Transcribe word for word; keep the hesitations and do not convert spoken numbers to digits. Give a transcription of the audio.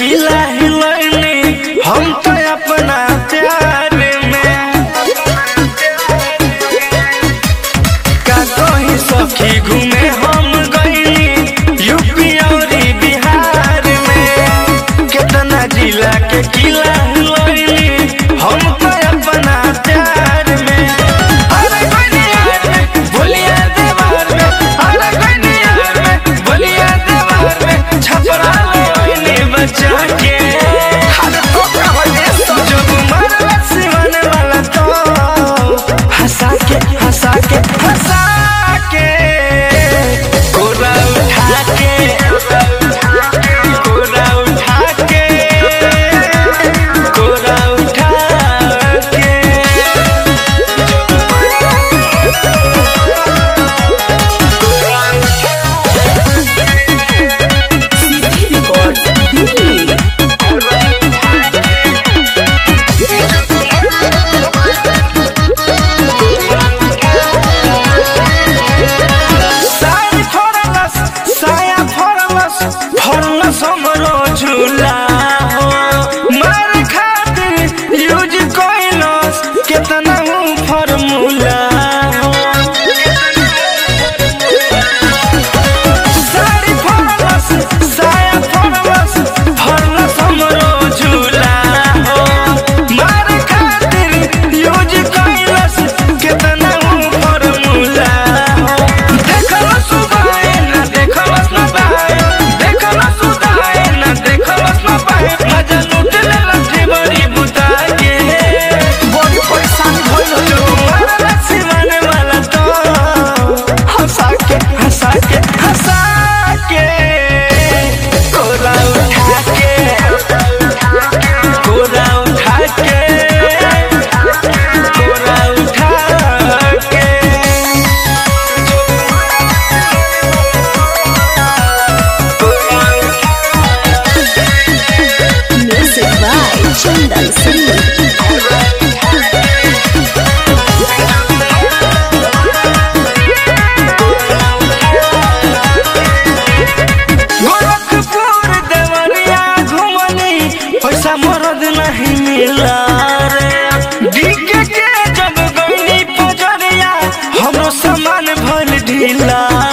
किला हिलैनी हम तो अपना प्यार में। का कहीं सखी घूमे हम गईनी यूपी और बिहार में। कितना जिला के किला हिलैनी हम तो अपना प्यार में। अरे गनियार में बोलिया देवार में, अरे गनियार में बोलिया देवार में छपरा लोनी बचा के। अरे तो कहले तो जब मरला सिवन वाला तो हंसा के हंसा के हंसा के कोरा उठा के कोरा उठा के कोरा उठा के। साड़ी फरलस साया फरलस फरलस हमरो झूला हो। मार खातिर यूज कइलस केतना हूँ फॉर्मूला हो। साड़ी फरलस साया फरलस फरलस हमरो झूला हो। मार खातिर यूज कइलस केतना हूँ फॉर्मूला हो। देखलस सुदाए ना देखलस ना बाए, देखलस सुदाए ना देखलस ना बाए। मजा लूट लेलस ढेबरी बुता के। बड़ी परेशान भइल जो मारला सिवाने वाला तो हंसा के हंसा के हंसा के कोरा उठा के कोरा उठा के कोरा उठा के। Music by Chandan Singh. Gorakhpur Deoria घुमनी पैसा मरद नहीं मिला रे। डीके के जब गईनी पजरिया हमरो सामान भल ढीला